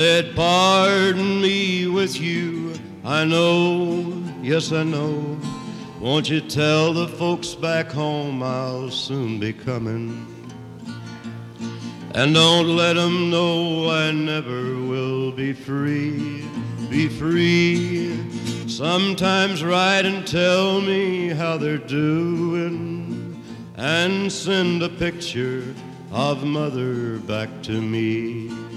Said, pardon me with you, I know, yes I know. Won't you tell the folks back home I'll soon be coming? And don't let 'em know I never will be free, be free. Sometimes write and tell me how they're doing, and send a picture of mother back to me.